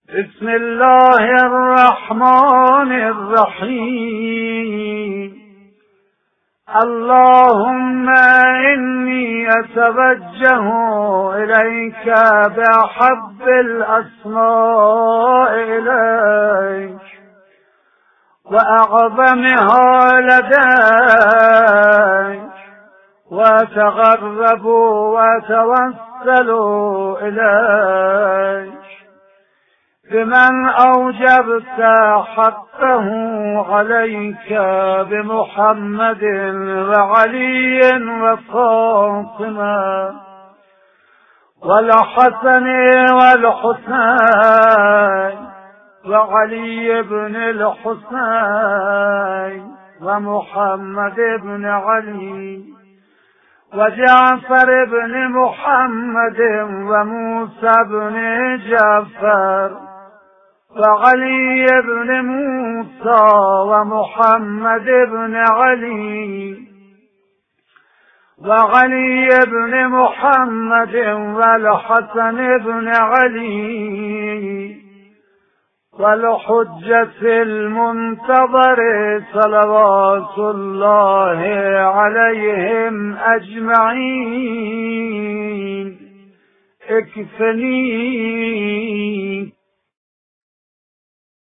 بسم الله الرحمن الرحيم. اللهم إني أتوجه إليك بأحب الأسماء إليك وأعظمها لديك، وأتغرب وأتوسل إليك بمن أوجبت حقه عليك بمحمد وعلي وفاطمة والحسن والحسين وعلي بن الحسين ومحمد بن علي وجعفر بن محمد وموسى بن جعفر وعلي بن موسى ومحمد بن علي وعلي بن محمد والحسن بن علي والحجة المنتظر صلوات الله عليهم أجمعين. اكفني